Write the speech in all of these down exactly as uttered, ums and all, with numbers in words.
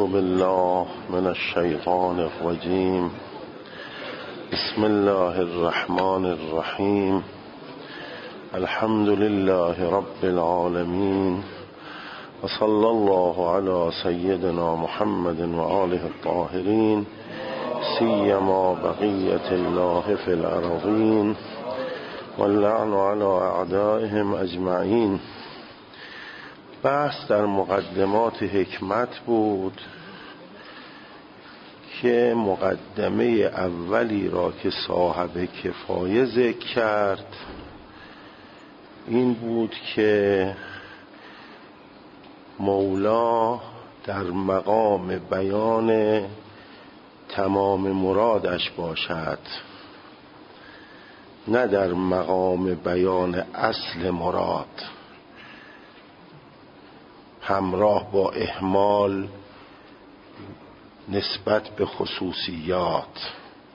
بالله من الشیطان الرجیم. بسم الله الرحمن الرحیم. الحمد لله رب العالمین و صلی الله علی سیدنا محمد و آله الطاهرین سیما بقیت الله فی الارضین واللعن علی اعدائهم اجمعین. بحث در مقدمات حکمت بود که مقدمه اولی را که صاحب کفایه ذکر کرد این بود که مولا در مقام بیان تمام مرادش باشد، نه در مقام بیان اصل مراد، همراه با اهمال نسبت به خصوصیات.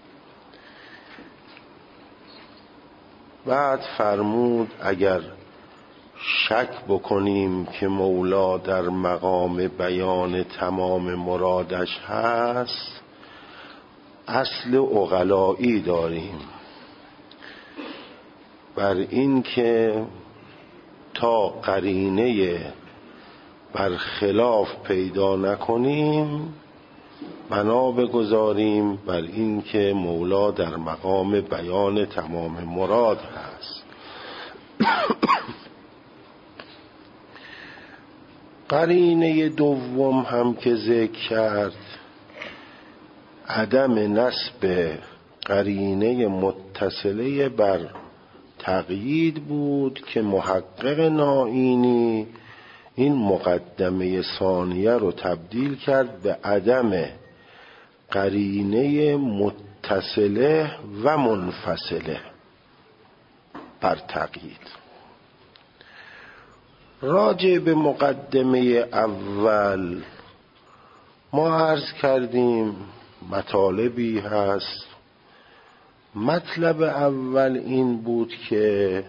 بعد فرمود اگر شک بکنیم که مولا در مقام بیان تمام مرادش هست، اصل عقلایی داریم بر این که تا قرینه برخلاف پیدا نکنیم بنا بگذاریم بر این که مولا در مقام بیان تمام مراد هست. قرینه دوم هم که ذکر کرد عدم نسب قرینه متصله بر تقیید بود که محقق نائینی این مقدمه ثانیه رو تبدیل کرد به عدم قرینه متصله و منفصله بر تقیید. راجع به مقدمه اول ما عرض کردیم مطالبی هست. مطلب اول این بود که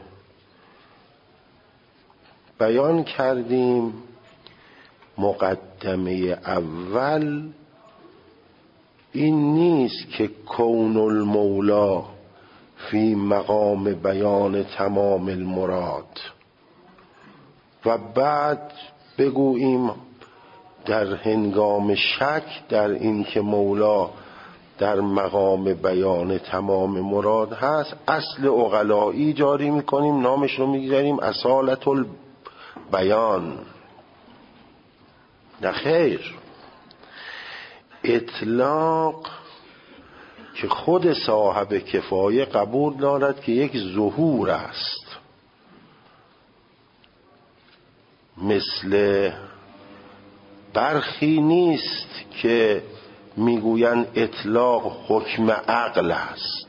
بیان کردیم مقدمه اول این نیست که کون المولا فی مقام بیان تمام المراد و بعد بگوییم در هنگام شک در این که مولا در مقام بیان تمام مراد هست اصل عقلایی جاری میکنیم، نامش رو میگذاریم اصالت البیان. نه خیر، اطلاق که خود صاحب کفایه قبول دارد که یک ظهور است، مثل برخی نیست که میگویند اطلاق حکم عقل است،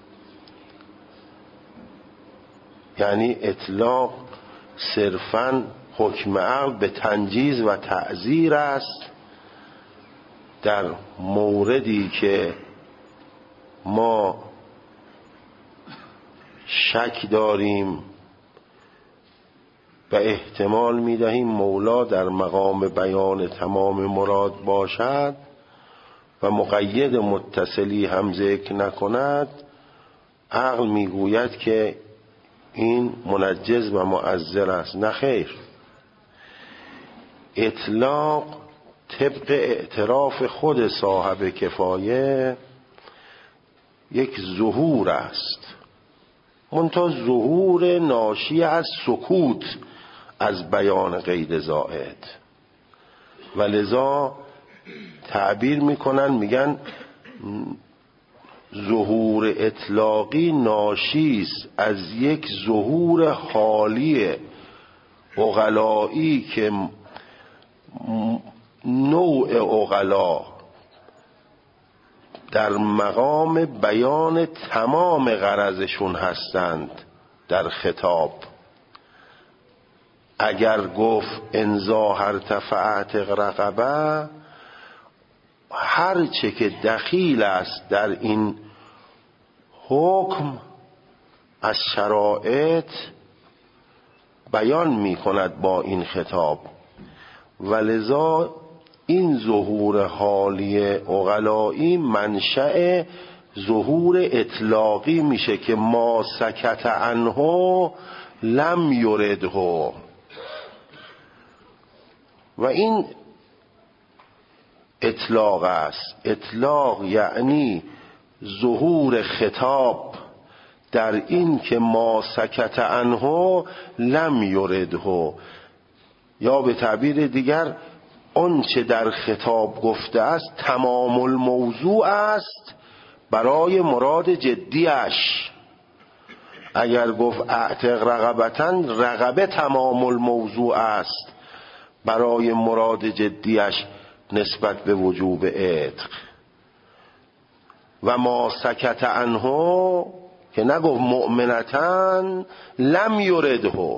یعنی اطلاق صرفاً حکم عقل به تنجیز و تعزیر است در موردی که ما شک داریم و احتمال میدهیم مولا در مقام بیان تمام مراد باشد و مقید متصلی هم ذکر نکند، عقل میگوید که این منجز و معذر است. نه خیر، اطلاق طبق اعتراف خود صاحب کفایه یک ظهور است، منتها ظهور ناشی از سکوت از بیان قید زائد، و لذا تعبیر میکنن میگن ظهور اطلاقی ناشی است از یک ظهور حالی عقلایی که نوع عقلا در مقام بیان تمام غرضشون هستند در خطاب. اگر گفت انزا هر تفعت رقبه، هر چه که دخیل است در این حکم از شرایط بیان می کند با این خطاب، ولذا این ظهور حالی عقلایی منشأ ظهور اطلاقی میشه که ما سکت عنه لم یرده. و این اطلاق است. اطلاق یعنی ظهور خطاب در این که ما سکت عنه لم یرده، یا به تعبیر دیگر اون چه در خطاب گفته است تمام الموضوع است برای مراد جدیش. اگر گفت اعتق رقبتا، رقبه تمام الموضوع است برای مراد جدیش نسبت به وجوب عتق. و ما سکت عنه که نگفت مؤمنتن لم یرده.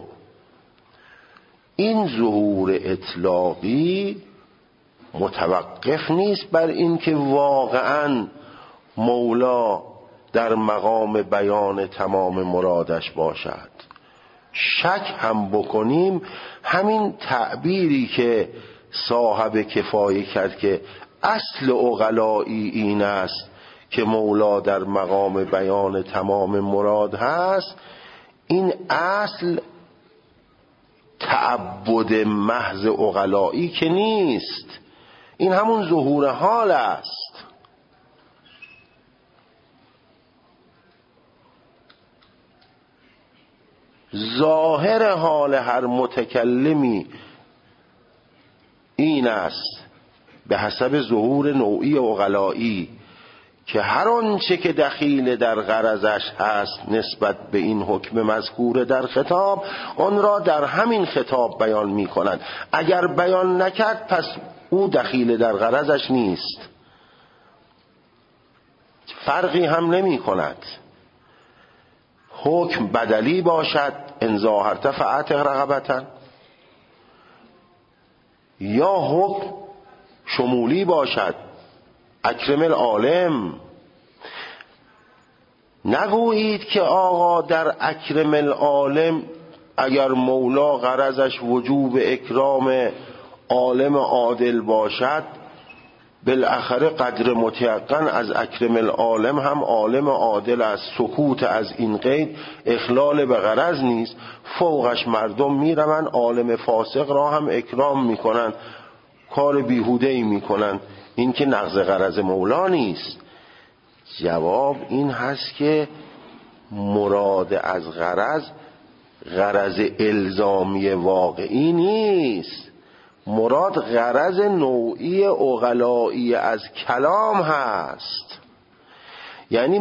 این ظهور اطلاقی متوقف نیست بر این که واقعا مولا در مقام بیان تمام مرادش باشد. شک هم بکنیم همین تعبیری که صاحب کفایه کرد که اصل عقلایی این است که مولا در مقام بیان تمام مراد هست، این اصل تعبد محض عقلایی که نیست، این همون ظهور حال است. ظاهر حال هر متکلمی این است به حسب ظهور نوعی عقلایی که هر آنچه که دخیل در غرضش هست نسبت به این حکم مذکور در خطاب، آن را در همین خطاب بیان می کند. اگر بیان نکرد پس او دخیل در غرضش نیست، فرقی هم نمی کند. حکم بدلی باشد ان ظاهرت فاعتق رقبتا، یا حکم شمولی باشد اکرم العالم. نگویید که آقا در اکرم العالم اگر مولا غرضش وجوب اکرام عالم عادل باشد، بالاخره قدر متیقن از اکرم العالم هم عالم عادل است. سکوت از این قید اخلال به غرض نیست. فوقش مردم میروند عالم فاسق را هم اکرام میکنن، کار بیهوده‌ای میکنن. این که نقض غرض مولا نیست. جواب این هست که مراد از غرض غرض الزامی واقعی نیست، مراد غرض نوعی عقلایی از کلام هست. یعنی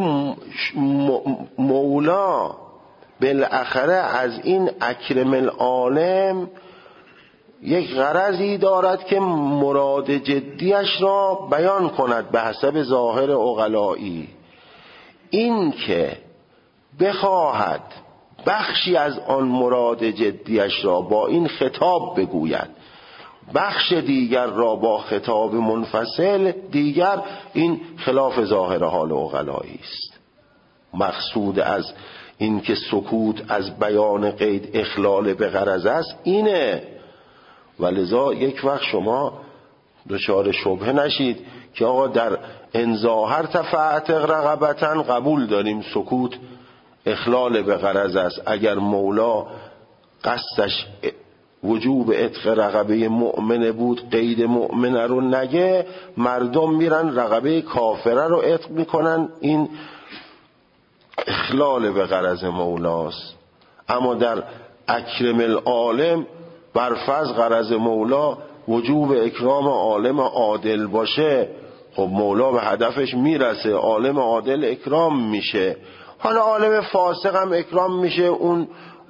مولا بالاخره از این اکرم العالم یک غرضی دارد که مراد جدیش را بیان کند به حسب ظاهر عقلایی. این که بخواهد بخشی از آن مراد جدیش را با این خطاب بگوید، بخش دیگر را با خطاب منفصل دیگر، این خلاف ظاهر حال عقلایی است. مقصود از این که سکوت از بیان قید اخلال به غرض است اینه. ولذا یک وقت شما دچار شبهه نشید که آقا در انظاهر فاعتق رقبتا قبول داریم سکوت اخلال به غرض است. اگر مولا قصدش وجوب عتق رقبه مؤمنه بود قید مؤمنه رو نگه، مردم میرن رقبه کافره رو عتق میکنن، این اخلال به غرض مولاست. اما در اکرم العالم برفرض غرض مولا وجوب اکرام عالم عادل باشه، خب مولا به هدفش میرسه، عالم عادل اکرام میشه. حالا عالم فاسق هم اکرام میشه، اون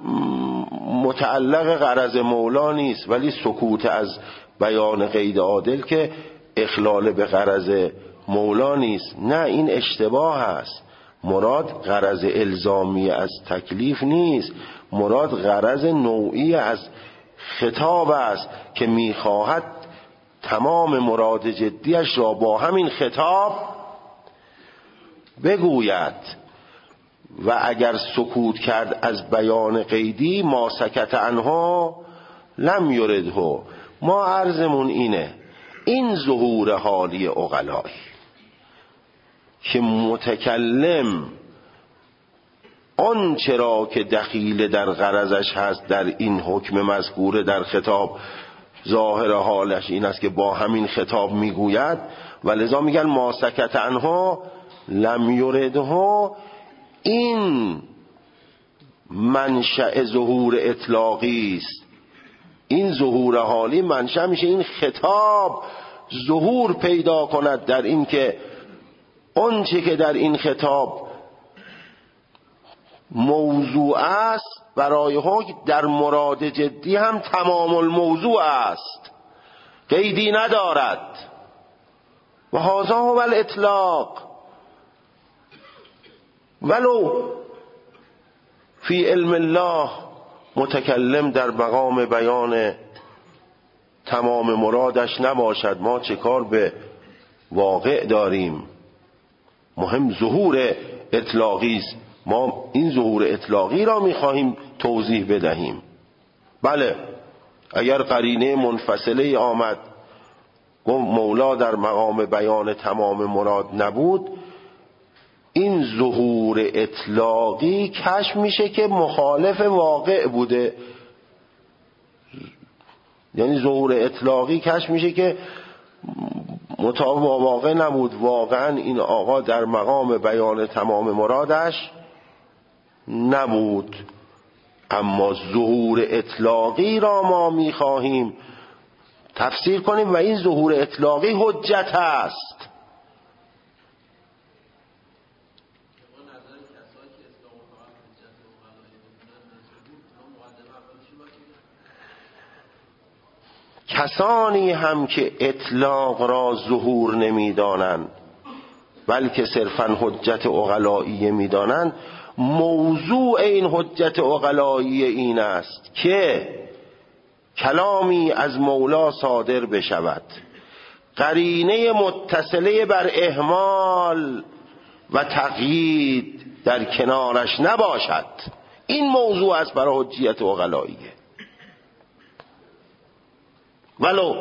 متعلق غرض مولا نیست، ولی سکوت از بیان قید عادل که اخلال به غرض مولا نیست. نه، این اشتباه است. مراد غرض الزامی از تکلیف نیست، مراد غرض نوعی از خطاب است که میخواهد تمام مراد جدیش را با همین خطاب بگوید. و اگر سکوت کرد از بیان قیدی ما سکت عنها لم یرده. ما عرضمون اینه این ظهور حالی عقلایی که متکلم آن چرا که دخیل در غرضش هست در این حکم مذکوره در خطاب، ظاهر حالش این است که با همین خطاب میگوید و لذا میگن ما سکت عنها لم یردها. این منشأ ظهور اطلاقی است. این ظهور حالی منشأ میشه این خطاب ظهور پیدا کند در این که اون چه که در این خطاب موضوع است برای حکم در مراد جدی هم تمام الموضوع است، قیدی ندارد. و هذا هو الاطلاق. ولو فی علم الله متکلم در مقام بیان تمام مرادش نباشد، ما چه کار به واقع داریم؟ مهم ظهور اطلاقی است. ما این ظهور اطلاقی را می‌خواهیم توضیح بدهیم. بله، اگر قرینه منفصله آمد گفت مولا در مقام بیان تمام مراد نبود، این ظهور اطلاقی کشف میشه که مخالف واقع بوده. یعنی ظهور اطلاقی کشف میشه که مطابق با واقع نبود. واقعا این آقا در مقام بیان تمام مرادش نبود. اما ظهور اطلاقی را ما میخواهیم تفسیر کنیم و این ظهور اطلاقی حجت است. کسانی هم که اطلاق را ظهور نمیدانند بلکه صرفاً حجت عقلائیه میدانند، موضوع این حجت عقلائیه این است که کلامی از مولا صادر بشود، قرینه متصله بر اهمال و تقیید در کنارش نباشد. این موضوع است برای حجیت عقلائیه. ولو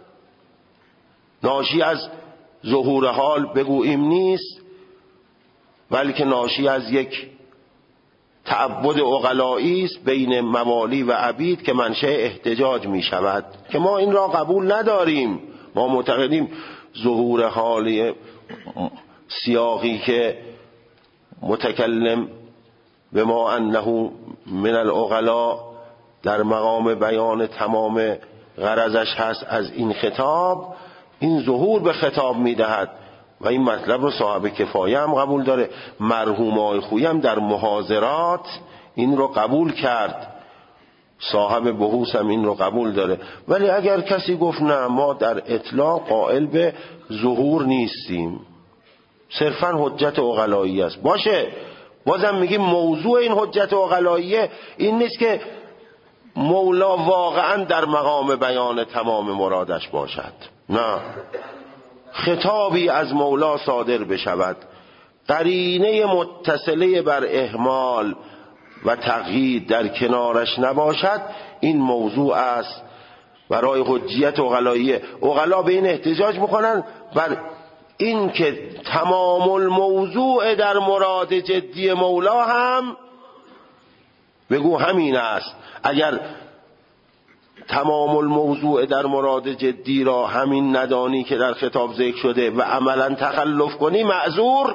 ناشی از ظهور حال بگوییم نیست، بلکه ناشی از یک تعبد عقلایی است بین موالی و عبید که منشأ احتجاج می شود، که ما این را قبول نداریم. ما معتقدیم ظهور حالی سیاقی که متکلم به ما انه من العقلاء در مقام بیان تمام غرضش هست از این خطاب، این ظهور به خطاب میدهد و این مطلب رو صاحب کفایه هم قبول داره. مرحوم آقای خویی هم در محاضرات این رو قبول کرد، صاحب بحوث هم این رو قبول داره. ولی اگر کسی گفت نه ما در اطلاق قائل به ظهور نیستیم، صرفا حجت عقلایی است، باشه، بازم میگیم موضوع این حجت عقلاییه این نیست که مولا واقعا در مقام بیان تمام مرادش باشد. نه، خطابی از مولا صادر بشود، قرینه متصله بر اهمال و تقیید در کنارش نباشد، این موضوع است برای حجیت عقلاییه. عقلا به این احتجاج میکنن بر این که تمام الموضوع در مراد جدی مولا هم بگو همین است. اگر تمام الموضوع در مراد جدی را همین ندانی که در خطاب ذکر شده و عملا تخلف کنی، معذور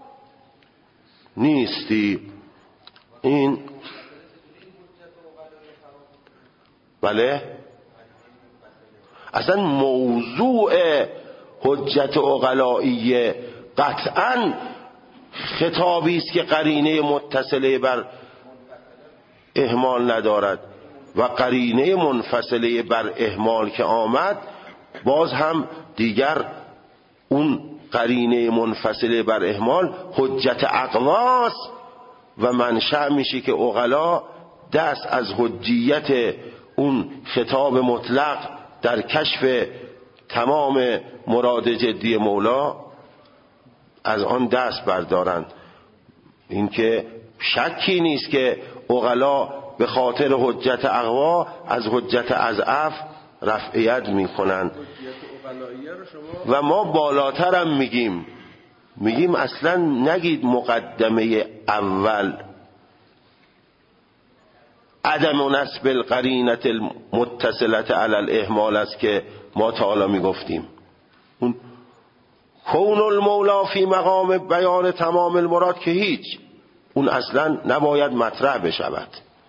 نیستی. این بله، اصلا موضوع حجت عقلائیه قطعا خطابی است که قرینه متصله بر اهمال ندارد و قرینه منفصله بر اهمال که آمد باز هم دیگر اون قرینه منفصله بر اهمال حجت اقواس و منشأ میشه که عقلا دست از حجیت اون خطاب مطلق در کشف تمام مراد جدی مولا از آن دست بردارند. این که شکی نیست که عقلا به خاطر حجت اقوا از حجت اضعف رفعیت میکنن و ما بالاترم میگیم میگیم اصلا نگید مقدمه اول عدم نسب القرینه المتصلة علی الاهمال است که ما تا حالا میگفتیم. اون کون المولا فی مقام بیان تمام المراد که هیچ، اون اصلا نباید مطرح بشود.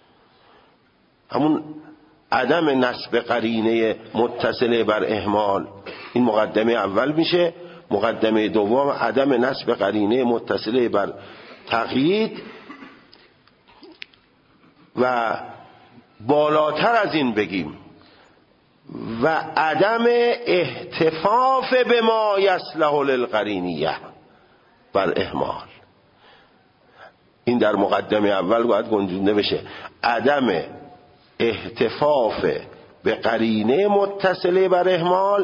همون عدم نسب قرینه متصله بر اهمال، این مقدمه اول میشه. مقدمه دوم عدم نسب قرینه متصله بر تقیید و بالاتر از این بگیم و عدم احتفاف به ما یصلح للقرینیه بر اهمال. این در مقدمه اول باید گنجونده بشه، عدم احتفاف به قرینه متصله بر اهمال،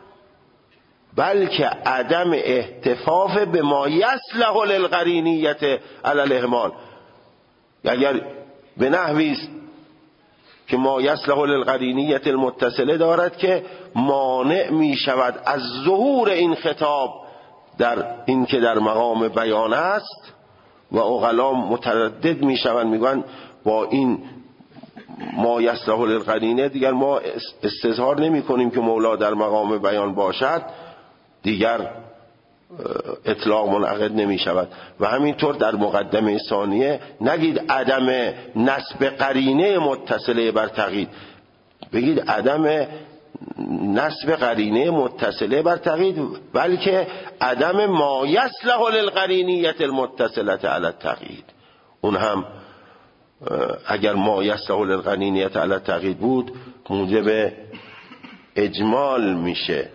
بلکه عدم احتفاف به ما یصلح للقرینیه علی الاهمال. اگر به نحوی است که ما یصلح للقرینیه المتصله دارد که مانع می شود از ظهور این خطاب در این که در مقام بیان است و عقلا متردد می شوند، میگن با این ما یصلح للقرینه دیگر ما استظهار نمی کنیم که مولا در مقام بیان باشد، دیگر اطلاق منعقد نمی شود. و همینطور در مقدمه ثانیه نگید عدم نسب قرینه متصله بر تقیید، بگید عدم نسب قرینه متصله بر تقیید، بلکه عدم ما یصلح للقرینیه المتصله علی التقیید. اون هم اگر ما یصلح للقرینیه علی التقیید بود موجب اجمال میشه.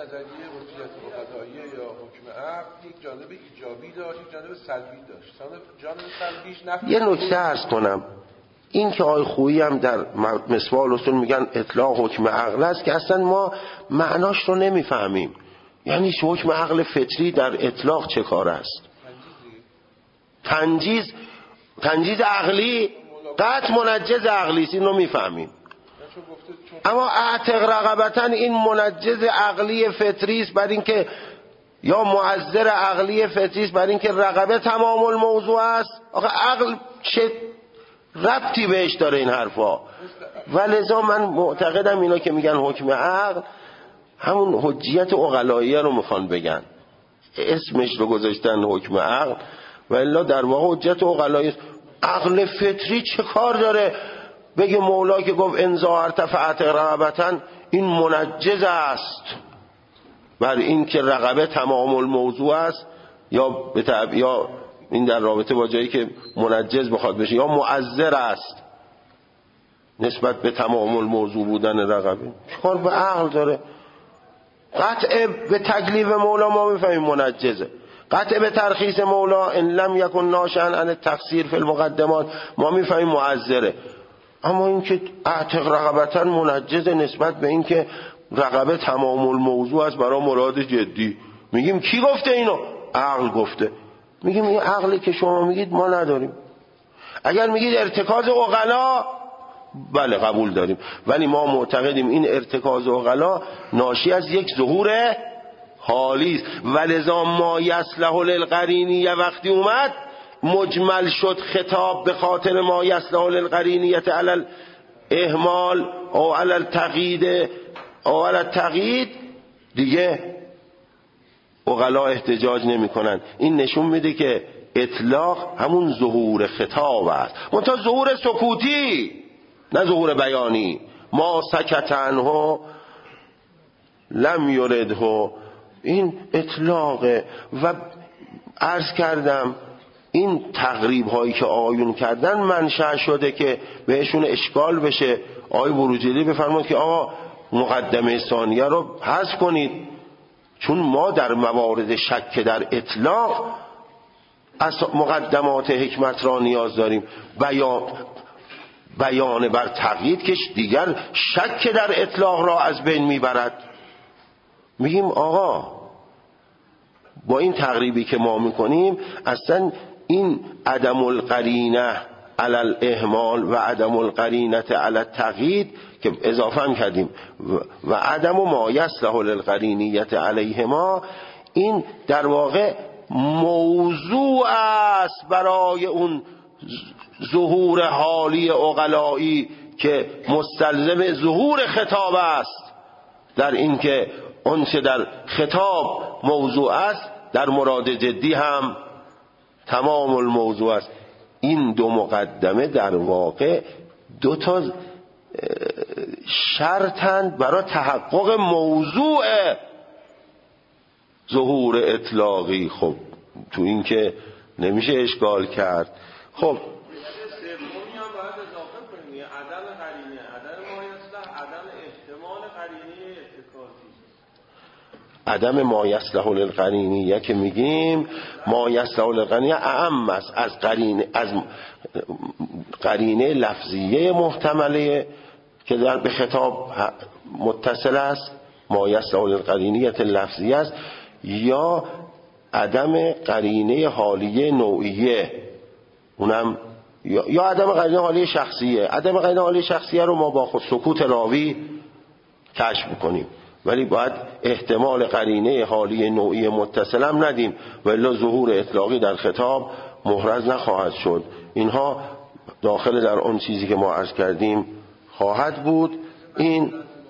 جانب ایجابی داشت، جانب سلبی داشت. جانب سلبیش نفی. یه نکته عرض کنم، این که آقای خویی هم در مصباح الاصول میگن اطلاق حکم عقل است که اصلا ما معناش رو نمیفهمیم. یعنی حکم عقل فطری در اطلاق چه کار است؟ تنجیز تنجیز عقلی قطع منجز عقلی است، این رو میفهمیم. اما اعتق رقبتا این منجز عقلی فطری است، بر این که یا معذر عقلی فطری است بر این که رقبه تمام الموضوع است. آخه عقل چه ربطی بهش داره این حرفا؟ ولذا من معتقدم اینا که میگن حکم عقل همون حجیت عقلاییه رو میخوان بگن، اسمش رو گذاشتن حکم عقل و الا در واقع حجت عقلاییه. عقل فطری چه کار داره بگه مولا که گفت انزا ارتفعت رقبتن این منجز است بر این که رقبه تمام الموضوع است، یا به تعب... یا این در رابطه با جایی که منجز بخواد بشه، یا معذر است نسبت به تمام الموضوع بودن رقبه. چیکار به عقل داره؟ قطع به تکلیف مولا ما میفهمیم منجزه، قطع به ترخیص مولا ان لم یکن ناشئا عن التقصیر فی المقدمات ما میفهمیم معذره. اما این که اعتق رقبتا منجزه نسبت به این که رقبه تمام الموضوع است برای مراد جدی، میگیم کی گفته اینو؟ عقل گفته. میگیم این عقلی که شما میگید ما نداریم. اگر میگید ارتکاز عقلا، بله قبول داریم، ولی ما معتقدیم این ارتکاز عقلا ناشی از یک ظهور حالی است. ولذا ما یصلح للقرینیه وقتی اومد مجمل شد خطاب به خاطر ما یصلح للقرینیه علی الاهمال او علی التقیید او علی التقیید، دیگه عقلا احتجاج نمی کنن. این نشون میده که اطلاق همون ظهور خطاب است، منتها ظهور سکوتی نه ظهور بیانی. ما سکتنه لم یرده، این اطلاقه. و عرض کردم این تقریب هایی که آیون کردن منشأ شده که بهشون اشکال بشه. آقای بروجردی بفرمایید که آقا مقدمه ثانیه رو حذف کنید، چون ما در موارد شک در اطلاق از مقدمات حکمت را نیاز داریم. بیان بیان بر تقیید که دیگر شک در اطلاق را از بین میبرد. میگیم آقا با این تقریبی که ما میکنیم اصلا این عدم القرینه علی الاهمال و عدم القرینه علی التقیید که اضافه هم کردیم و عدم ما یصلح للقرینیه علیهما، این در واقع موضوع است برای اون ظهور حالی عقلایی که مستلزم ظهور خطاب است، در اینکه آنچه در خطاب موضوع است در مراد جدی هم تمام الموضوع است. این دو مقدمه در واقع دو تا شرطند برای تحقق موضوع ظهور اطلاقی. خب تو این که نمیشه اشکال کرد. خب عدم ما یصلح للقرینیه که میگیم ما یصلح للقرینیه اعم است از قرینه، از قرینه لفظیه محتمله که در به خطاب متصل است، ما یصلح للقرینیه لفظیه است، یا عدم قرینه حالیه نوعیه، اونم یا, یا عدم قرینه حالیه شخصیه. عدم قرینه حالیه شخصیه رو ما با خود سکوت راوی کشف میکنیم، ولی باید احتمال قرینه حالی نوعی متصل هم ندیم و الا ظهور اطلاقی در خطاب محرز نخواهد شد. اینها داخل در اون چیزی که ما عرض کردیم خواهد بود. این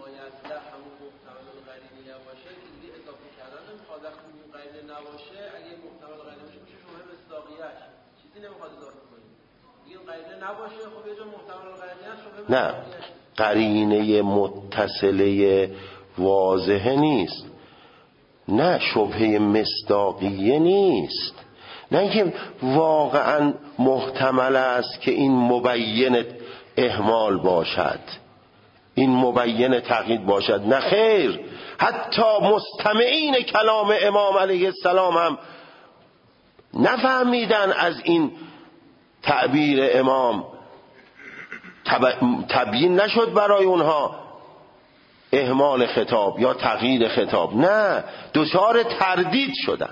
نه، قرینه متصله واضحه نیست، نه شبهه مصداقیه نیست، نه اینکه واقعا محتمل است که این مبین اهمال باشد، این مبین تقیید باشد. نه خیر، حتی مستمعین کلام امام علیه السلام هم نفهمیدن از این تعبیر امام، تبیین نشد برای اونها اهمال خطاب یا تغییر خطاب، نه، دچار تردید شدن،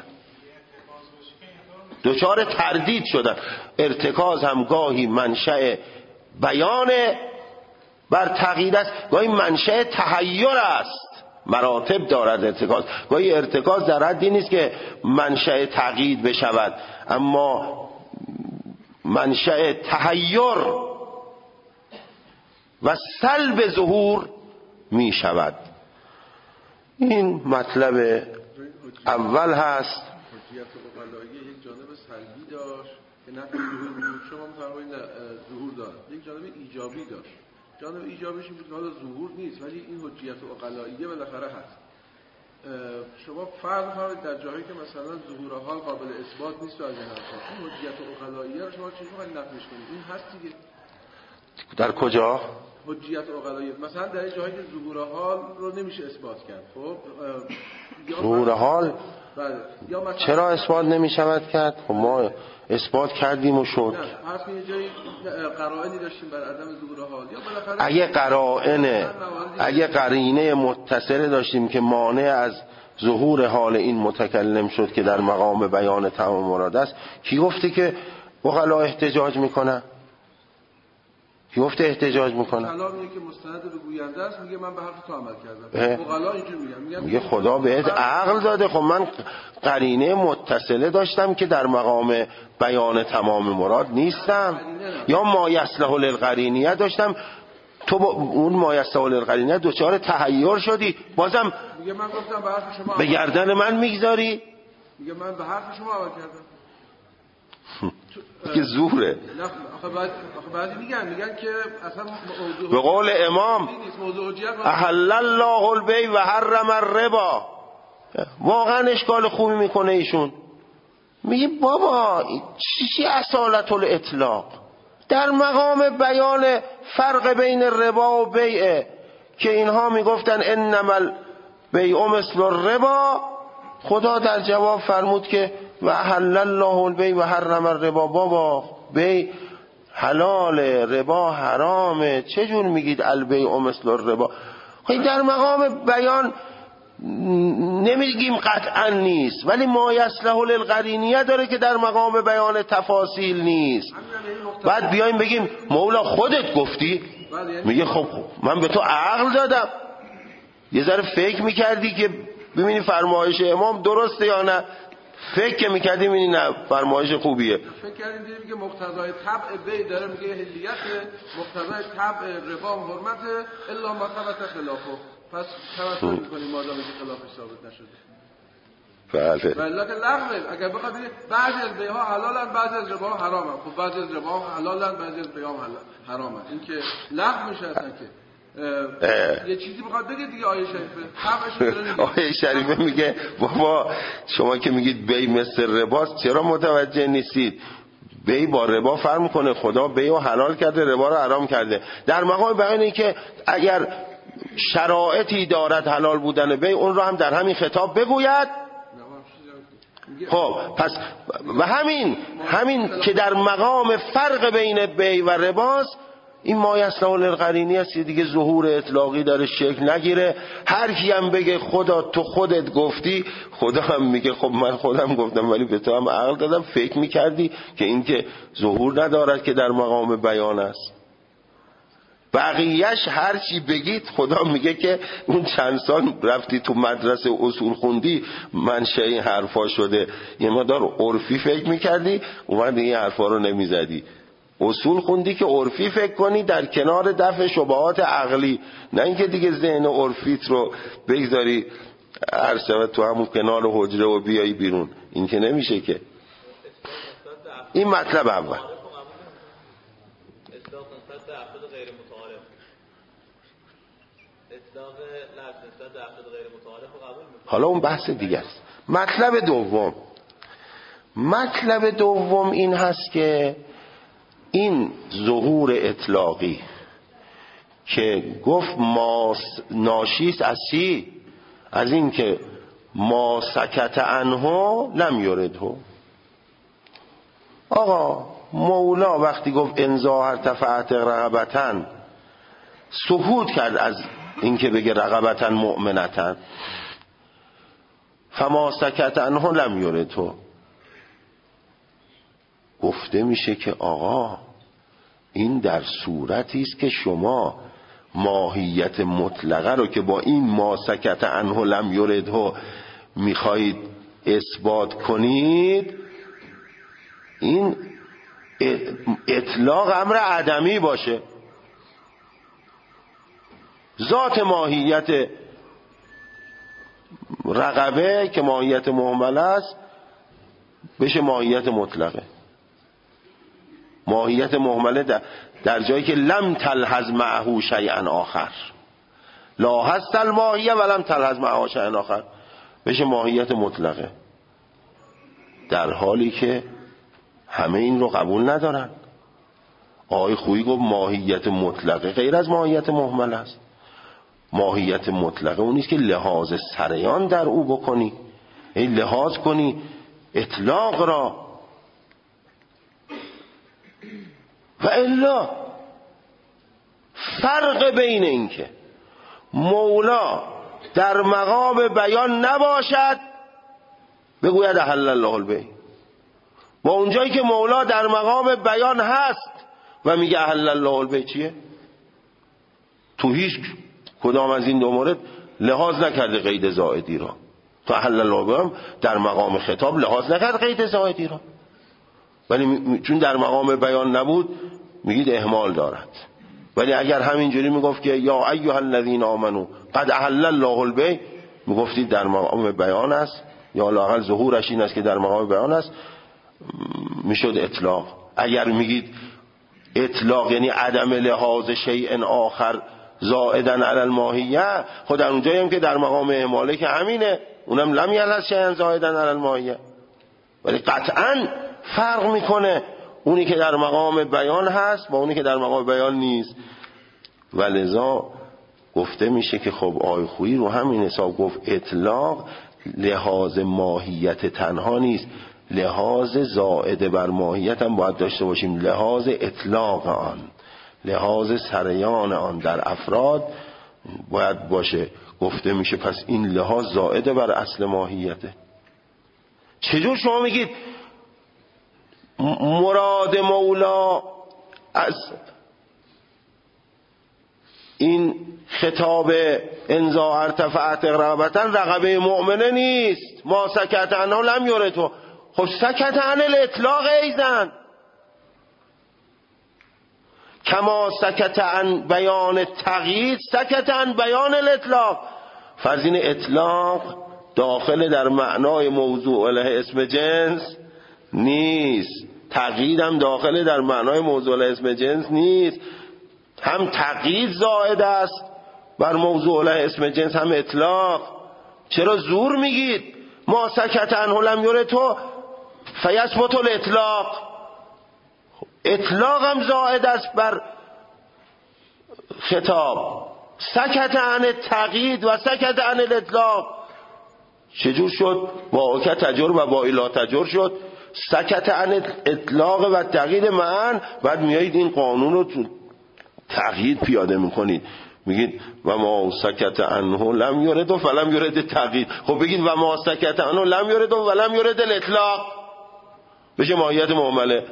دچار تردید شدن. ارتکاز هم گاهی منشأ بیان بر تغییر است، گاهی منشأ تحیر است، مراتب دارد ارتکاز. گاهی ارتکاز در حدی نیست که منشأ تغییر بشود، اما منشأ تحیر و سلب ظهور می شود. این مطلب اول هست. حجیت عقلایی یک جانب سلبی داشت که نفی ظهور بود، شما می‌فرمایید ظهور داشت. یک جانب ایجابی داشت. جانب ایجابیش این بود که حالا ظهور نیست ولی این حجیت عقلاییه بالاخره هست. شما فرض فرمایید در جایی که مثلا ظهور حال قابل اثبات نیست و از این حرفا، این حجیت عقلاییه رو شما چجوری می‌خواید نفیش کنید؟ این هست دیگه. در کجا؟ حجیت عقلایی مثلا در جایی که ظهور حال رو نمیشه اثبات کرد. خب ظهور حال بله. یا مثلا چرا اثبات نمیشود کرد؟ خب ما اثبات کردیم و شد. نه، حرف یه جایی قرائنی داشتیم بر عدم ظهور حال، یا بالاخره اگه قرائن اگه قرینه متصل داشتیم که مانع از ظهور حال این متکلم شد که در مقام بیان تمام مراد است، کی گفته که عقلا احتجاج میکنن؟ کی گفته احتجاج میکنن؟ کلامیه که مستند به گوینده است، میگه من به حرف تو عمل کردم. عقلا اینجوری میگن، میگه خدا بهت عقل داده. خب من قرینه متصله داشتم که در مقام بیان تمام مراد نیستم، یا ما یصلح للقرینیه داشتم، تو با اون ما یصلح للقرینیه دوچار تحیر شدی، بازم میگه من گفتم به حرف شما به گردن من میگذاری. میگه من به حرف شما عمل کردم که زوره. نه آخه بعد آخه بعضی میگن میگن که اصلا به قول امام احل الله البیع و حرم الربا، واقعا اشکال خوبی میکنه ایشون. میگه بابا چی اصالت الاطلاق در مقام بیان فرق بین ربا و بیع که اینها میگفتن انما البیع مثل الربا، خدا در جواب فرمود که و احل الله البیع و حرم الربا. بابا بیع حلال، ربا حرامه، چجور میگید البیع مثل الربا؟ خب در مقام بیان نمیگیم قطعا نیست، ولی ما یصلح للقرینیه داره که در مقام بیان تفاصیل نیست. بعد بیایم بگیم مولا خودت گفتی، میگه خب من به تو عقل دادم، یه ذره فکر میکردی که ببینی فرمایش امام درسته یا نه، فکر که میکردی ببینی نه فرمایش خوبیه، فکر کردیم دیدیم که مقتضای طبع بی داره میگه هلیت، مقتضای طبع رفاه و حرمت الا ما ثبت خلافه، پس توسل میکنیم مادامی که خلافش ثابت نشده. بله ولی که لغوه. اگر بخواد بعضی از بیها حلالن بعضی از رباها حرامن، خب بعضی از رباها حلالن بعضی از بیها حرامن، این که لغو میشه اصلا. که یه چیزی بخواد بگه دیگه آیه شریفه آیه شریفه میگه بابا شما که میگید بی مثل رباست چرا متوجه نیستید؟ بی با ربا فرق میکنه، خدا بی رو حلال کرده ربا رو حرام کرده. در مقام بیان این که اگر شرایطی دارد حلال بودن بی اون رو هم در همین خطاب بگوید. خب پس و همین همین که در مقام فرق بین بی و رباست، این ما یصلح للقرینیه است دیگه، ظهور اطلاقی داره شکل نگیره. هر کی هم بگه خدا تو خودت گفتی، خدا هم میگه خب من خودم گفتم ولی به تو هم عقل دادم، فکر میکردی که این که ظهور ندارد که در مقام بیان است. بقیهش هر چی بگید خدا میگه که اون چند سال رفتی تو مدرسه اصول خوندی منشأ این حرفا شده، یه مقدار عرفی فکر میکردی اومد این حرفا رو نمیزدی. اصول خوندی که عرفی فکر کنی در کنار دفع شبهات عقلی، نه اینکه دیگه ذهن عرفیت رو بگذاری هر شب تو همون کنار حجره و بیایی بیرون، این که نمیشه که. این مطلب اول. حالا اون بحث دیگه است. مطلب دوم مطلب دوم این هست که این ظهور اطلاقی که گفت ما ناشیست از چی؟ از این که ما سکت عنه لم یرده. آقا مولا وقتی گفت انزا ارتفعت رغبتن، سکوت کرد از این که بگه رغبتن مؤمنتن، فما سکت عنه لم یرده. گفته میشه که آقا این در صورتی است که شما ماهیت مطلقه رو که با این ما سکت عنه لم یرده میخواهید اثبات کنید، این اطلاق امر عدمی باشه، ذات ماهیت رغبه که ماهیت مهمل است بشه ماهیت مطلقه. ماهیت مهمله در, در جایی که لم تلحظ معه شیئا آخر، لا هست الماهیه ولم تلحظ معه شیئا آخر، بشه ماهیت مطلقه، در حالی که همه این رو قبول ندارن. آقای خویی گفت ماهیت مطلقه غیر از ماهیت مهمل است. ماهیت مطلقه اونیست که لحاظ سریان در او بکنی، این لحاظ کنی اطلاق را، و الا فرق بین این که مولا در مقام بیان نباشد بگوید احل الله البیع، با اونجایی که مولا در مقام بیان هست و میگه احل الله البیع چیه؟ تو هیچ کدام از این دو مورد لحاظ نکرده قید زائدی را. تو احل الله البیع در مقام خطاب لحاظ نکرد قید زائدی را، ولی چون در مقام بیان نبود میگید اهمال دارد. ولی اگر همینجوری میگفت که یا ایها الذین آمنو قد احل الله البیع، میگفتید در مقام بیان است، یا لااقل ظهورش این است که در مقام بیان است، میشد اطلاق. اگر میگید اطلاق یعنی عدم لحاظ شیء آخر زائدا علی الماهیه، خود در اونجایی هم که در مقام اهماله که همینه، اونم لم یلحظ شیئا زائدا علی الماهیه. ولی قطعا فرق میکنه اونی که در مقام بیان هست با اونی که در مقام بیان نیست. و لذا گفته میشه که خب آقای خویی رو همین حساب گفت اطلاق لحاظ ماهیت تنها نیست، لحاظ زائد بر ماهیت هم باید داشته باشیم، لحاظ اطلاق آن، لحاظ سریان آن در افراد باید باشه. گفته میشه پس این لحاظ زائده بر اصل ماهیته. چجور شما میگید مراد مولا از این خطاب انزا ارتفعت رغبتا رغبه مؤمنه نیست؟ ما سکت عنه لم یرده. خب سکت عن الاطلاق ایزن کما سکت عن بیان تقیید سکت عن بیان الاطلاق. فرض این اطلاق داخل در معنای موضوع اله اسم جنس نیست، تقیید هم داخل در معنای موضوع اله اسم جنس نیست. هم تقیید زائد است بر موضوع اله اسم جنس، هم اطلاق. چرا زور میگید؟ ما سکت عنه لم یرده فیثبت الاطلاق. اطلاق هم زائد است بر خطاب. سکت عن تقیید و سکت عن الاطلاق. چجور شد؟ با اوکه تجر و با الا تجر شد. سکت عن اطلاق و تقیید معن. بعد میایید این قانون رو تو تقیید پیاده میکنید، میگید و ما سکت عنه لم یرده فلم یرده تقیید. خب بگید و ما سکت عنه لم یرده ولم یرده الاطلاق، بشه ماهیت معامله.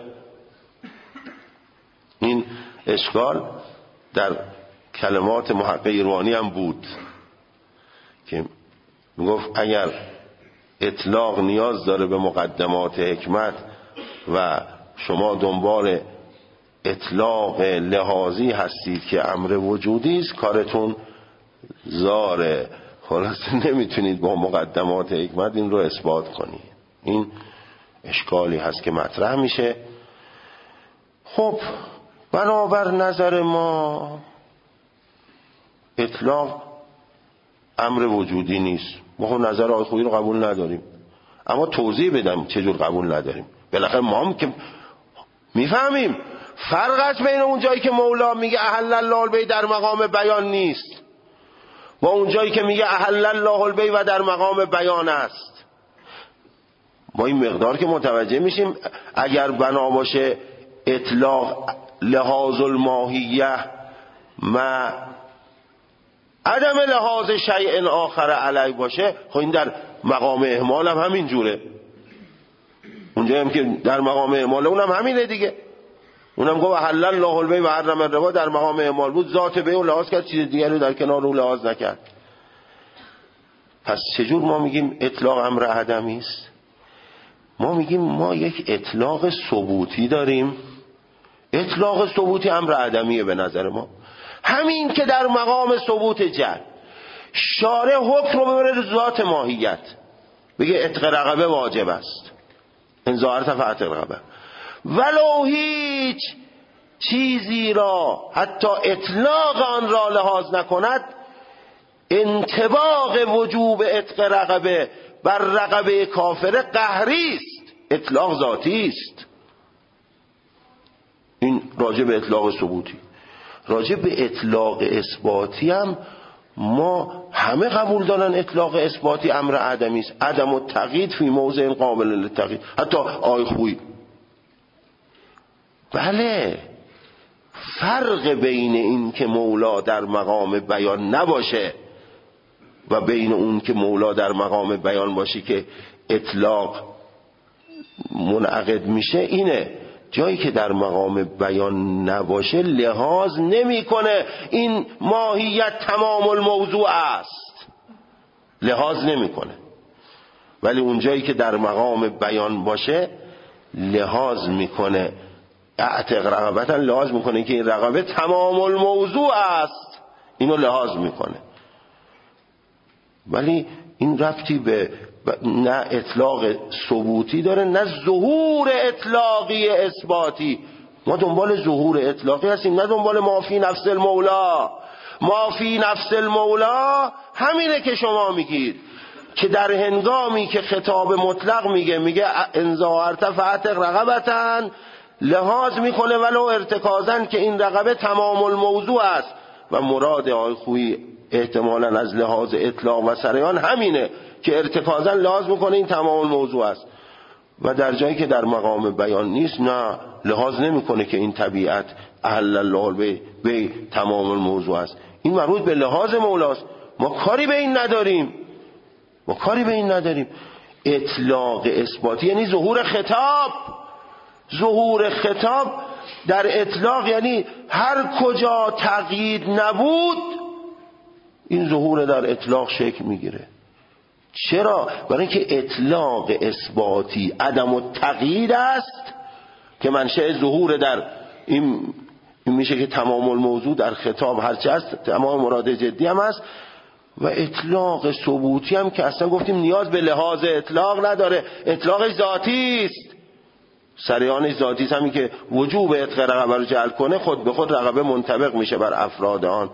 این اشکال در کلمات محقق ایرانی هم بود که میگفت اگر اطلاق نیاز داره به مقدمات حکمت و شما دنبال اطلاق لحاظی هستید که امر وجودی است، کارتون زاره. خلاصه نمیتونید با مقدمات حکمت این رو اثبات کنید. این اشکالی هست که مطرح میشه. خب بنابر نظر ما اطلاق امر وجودی نیست. ما خب نظر آقای خویی رو قبول نداریم، اما توضیح بدم چجور قبول نداریم. بالاخره ما هم که میفهمیم فرق است بین اون جایی که مولا میگه احل الله البیع در مقام بیان نیست و اون جایی که میگه احل الله البیع و در مقام بیان است. ما این مقدار که متوجه میشیم اگر بنا باشه اطلاق لحاظ الماهیه ما عدم لحاظ شیء آخر علی باشه، خب این در مقام اهمال هم همین جوره. اونجا هم که در مقام اهمال اونم همینه دیگه. اونم گفت احل الله البیع و حرم الربا، در مقام اهمال بود، ذات بیع و لحاظ کرد، چیز دیگری رو در کنار او لحاظ نکرد. پس چجور ما میگیم اطلاق امر عدمی است؟ ما میگیم ما یک اطلاق ثبوتی داریم. اطلاق ثبوتی امر عدمیه به نظر ما. همین که در مقام ثبوت جل شارع حکم رو ببره ذات ماهیت، بگه عتق رقبه واجب است، انزا ارتفعت رقبه، ولو هیچ چیزی را حتی اطلاق آن را لحاظ نکند، انطباق وجوب عتق رقبه بر رقبه کافر قهری است، اطلاق ذاتی است. این راجع به اطلاق ثبوتی. راجع به اطلاق اثباتی هم ما همه قبول دارن اطلاق اثباتی امر عدمی است. عدم التقیید فی موضع قابل للتقیید. حتی آی خویی. بله، فرق بین این که مولا در مقام بیان نباشه و بین اون که مولا در مقام بیان باشه که اطلاق منعقد میشه اینه. جایی که در مقام بیان نباشه لحاظ نمیکنه این ماهیت تمام الموضوع است، لحاظ نمیکنه. ولی اون جایی که در مقام بیان باشه لحاظ میکنه، اعتق رقبتا لحاظ میکنه که این رقبه تمام الموضوع است، اینو لحاظ میکنه. ولی این ربطی به نه اطلاق ثبوتی داره نه ظهور اطلاقی اثباتی. ما دنبال ظهور اطلاقی هستیم، نه دنبال مافی نفس المولا. مافی نفس المولا همینه که شما میگید که در هنگامی که خطاب مطلق میگه میگه انزا ارتفعت رقبتن، لحاظ میکنه ولو ارتکازن که این رقبه تمام الموضوع است. و مراد آقای خویی احتمالاً از لحاظ اطلاق و سریان همینه که ارتکازن لحاظ میکنه این تمام الموضوع است. و در جایی که در مقام بیان نیست نه، لحاظ نمیکنه که این طبیعت احل الله البیع تمام الموضوع است. این مربوط به لحاظ مولاست، ما کاری به این نداریم، ما کاری به این نداریم. اطلاق اثباتی یعنی ظهور خطاب. ظهور خطاب در اطلاق یعنی هر کجا تقیید نبود این ظهور در اطلاق شکل میگیره. چرا؟ برای اینکه اطلاق اثباتی عدم التقیید است که منشأ ظهور در این, این میشه که تمام الموضوع در خطاب هرچی هست تمام مراد جدی هم هست، و اطلاق ثبوتی هم که اصلا گفتیم نیاز به لحاظ اطلاق نداره، اطلاقش ذاتی است، سریانش ذاتی است، همین که وجوب عتق رقبه رو جعل کنه خود به خود رقبه منطبق میشه بر افراد آن.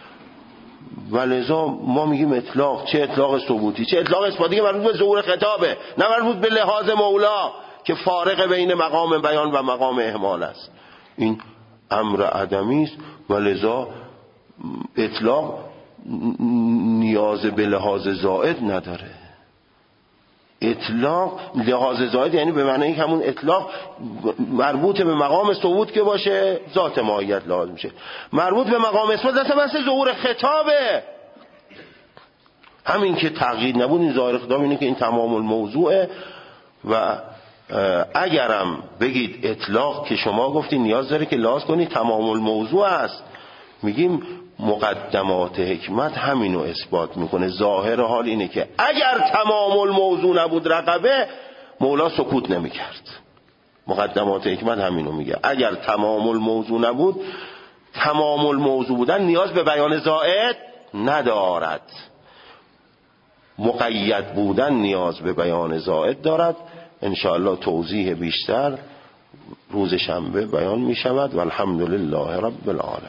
ولذا ما میگیم اطلاق، چه اطلاق ثبوتی چه اطلاق اثباتی که مربوط به ظهور خطابه، نه مربوط به لحاظ مولا که فارق بین مقام بیان و مقام احمال است. این امر عدمی است. ولذا اطلاق نیاز به لحاظ زائد نداره. اطلاق لحاظ زائد یعنی به معنی اینکه همون اطلاق مربوط به مقام ثبوت که باشه ذات ماهیت لازم میشه، مربوط به مقام اثبات دست بس ظهور خطابه. همین که تقیید نبود این ظاهر خطاب اینه که این تمام الموضوعه. و اگرم بگید اطلاق که شما گفتید نیاز داره که لحاظ کنید تمام الموضوع است، میگیم مقدمات حکمت همینو اثبات میکنه. ظاهر حال اینه که اگر تمام الموضوع نبود رقبه مولا سکوت نمیکرد. مقدمات حکمت همینو میگه، اگر تمام الموضوع نبود، تمام الموضوع بودن نیاز به بیان زائد ندارد، مقید بودن نیاز به بیان زائد دارد. انشاءالله توضیح بیشتر روز شنبه بیان میشود. و الحمدلله رب العالمین.